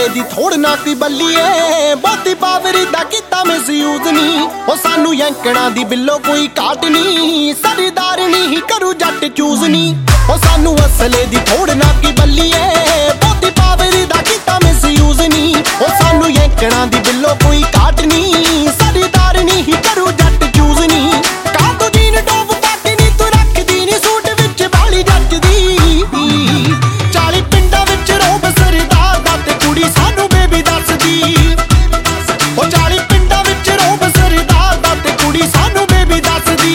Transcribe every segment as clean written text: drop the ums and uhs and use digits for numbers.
ਅਸਲੇ ਦੀ ਥੋੜ ਨਾ ਕੋਈ ਬੱਲੀਏ ਬਹੁਤੀ ਪਾਵਰ ਦਾ ਕੀਤਾ ਮਿਸਯੂਜ਼ ਨਹੀਂ ਉਹ ਸਾਨੂੰ ਯੰਕਣਾ ਦੀ ਬਿੱਲੋ ਕੋਈ ਘਾਟ ਨਹੀਂ ਸਰਦਾਰ ਨਹੀਂ ਕਰੂ ਜੱਟ ਚੂਜ਼ ਨਹੀਂ ਉਹ ਸਾਨੂੰ ਅਸਲੇ ਦੀ ਥੋੜ ਨਾ ਕੋਈ ਬੱਲੀਏ ਬਹੁਤੀ ਪਾਵਰ ਦਾ ਕੀਤਾ ਮਿਸਯੂਜ਼ ਨਹੀਂ ਉਹ ਸਾਨੂੰ ਯੰਕਣਾ ਦੀ ਬਿੱਲੋ ਕੋਈ ਘਾਟ ਨਹੀਂ ਸਰਦਾਰ ਨਹੀਂ ਕਰੂ ਜੱਟ ਚੂਜ਼ ਨਹੀਂ ਕਾਤੋਂ ਜੀਨ ਟੋਪ ਪੱਟ ਨਹੀਂ ਤੂੰ ਰੱਖਦੀ ਨਹੀਂ ਸੂਟ ਵਿੱਚ ਵਾਲੀ ਜੱਟ ਦੀ 40 ਪਿੰਡਾਂ ਵਿੱਚ ਰੋਬ ਸਰਦਾਰ ਦਾ ਤੇ ਕੁੜੀ ਸਾਨੂੰ ਬੇਬੀ ਦੱਸਦੀ ਉਹ 40 ਪਿੰਡਾਂ ਵਿੱਚ ਰੋਬ ਸਰਦਾਰ ਦਾ ਤੇ ਕੁੜੀ ਸਾਨੂੰ ਬੇਬੀ ਦੱਸਦੀ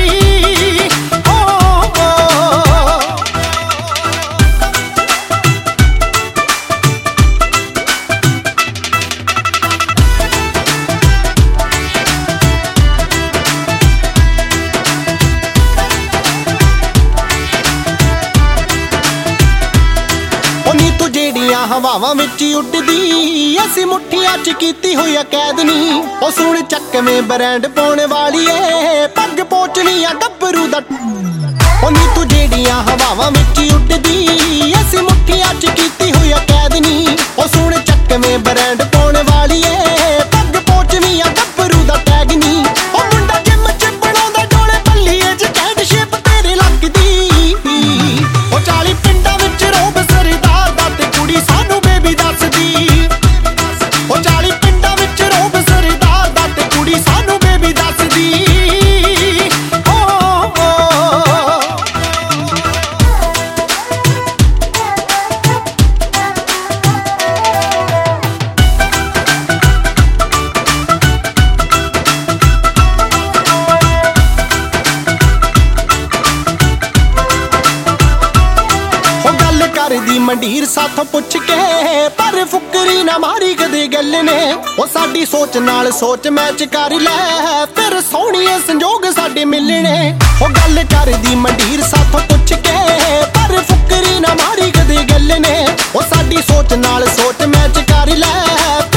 ਜਿਹੜੀਆਂ ਹਵਾਵਾਂ ਵਿੱਚ ਉੱਡਦੀ ਅਸੀਂ ਮੁੱਠੀਆਂ 'ਚ ਕੀਤੀ ਹੋਈ ਕੈਦ ਨਹੀਂ ਉਹ ਸੁਣ ਚੱਕਵੇਂ ਬ੍ਰਾਂਡ ਪਾਉਣ ਵਾਲੀ ਏ ਪੱਗ ਪੋਚਣੀ ਆ ਗੱਭਰੂ ਦਾ ਉਹ ਨੀ ਤੂੰ ਜਿਹੜੀਆਂ ਹਵਾਵਾਂ ਵਿੱਚ ਉੱਡਦੀ ਅਸੀਂ ਮੁੱਠੀਆਂ 'ਚ ਕੀਤੀ ਹੋਈ ਕੈਦ ਨਹੀਂ ਉਹ ਸੁਣ ਚੱਕਵੇਂ ਬ੍ਰਾਂਡ ਪਾਉਣ ਵਾਲੀ ਏ ਪੱਗ ਪੋਚਣੀ ਆ ਗੱਭਰੂ ਦਾ ਟੈਗ ਨਹੀਂ ਉਹ ਮੁੰਡਾ ਜਿੰਮ 'ਚ ਬਣਾਉਂਦਾ ਡੋਲੇ ਬੱਲੀਏ 'ਚ ਕੈਂਡ ਸ਼ੇਪ ਤੇਰੇ ਲੱਗਦੀ ਉਹ 40 ਪਿੰਡਾਂ ਵਿੱਚ ਰੋਬ ਸਰਦਾਰ ਦਾ ਤੇ ਕੁੜੀ ਸਾਨੂੰ ਬੇਬੀ ਦੱਸਦੀ ਉਹ 40 ਪਿੰਡਾਂ ਵਿੱਚ ਰੋਬ ਸਰਦਾਰ ਦਾ ਤੇ ਕੁੜੀ ਸਾਨੂੰ ਬੇਬੀ ਦੱਸਦੀ ਕਰਦੀ ਮੰਡੀਰ ਸਾਥੋਂ ਪੁੱਛ ਕੇ ਪਰ ਫੁਕਰੀ ਨਾ ਮਾਰੀ ਕਦੇ ਗੱਲ ਨੇ ਉਹ ਸਾਡੀ ਸੋਚ ਨਾਲ ਸੋਚ ਮੈਚ ਕਰ ਲੈ ਫਿਰ ਸੋਹਣੀਏ ਸੰਜੋਗ ਸਾਡੇ ਮਿਲਣੇ ਉਹ ਗੱਲ ਕਰਦੀ ਮੰਡੀਰ ਸਾਥੋਂ ਪੁੱਛ ਕੇ ਪਰ ਫੁਕਰੀ ਨਾ ਮਾਰੀ ਕਦੇ ਗੱਲ ਨੇ ਉਹ ਸਾਡੀ ਸੋਚ ਨਾਲ ਸੋਚ ਮੈਚ ਕਰ ਲੈ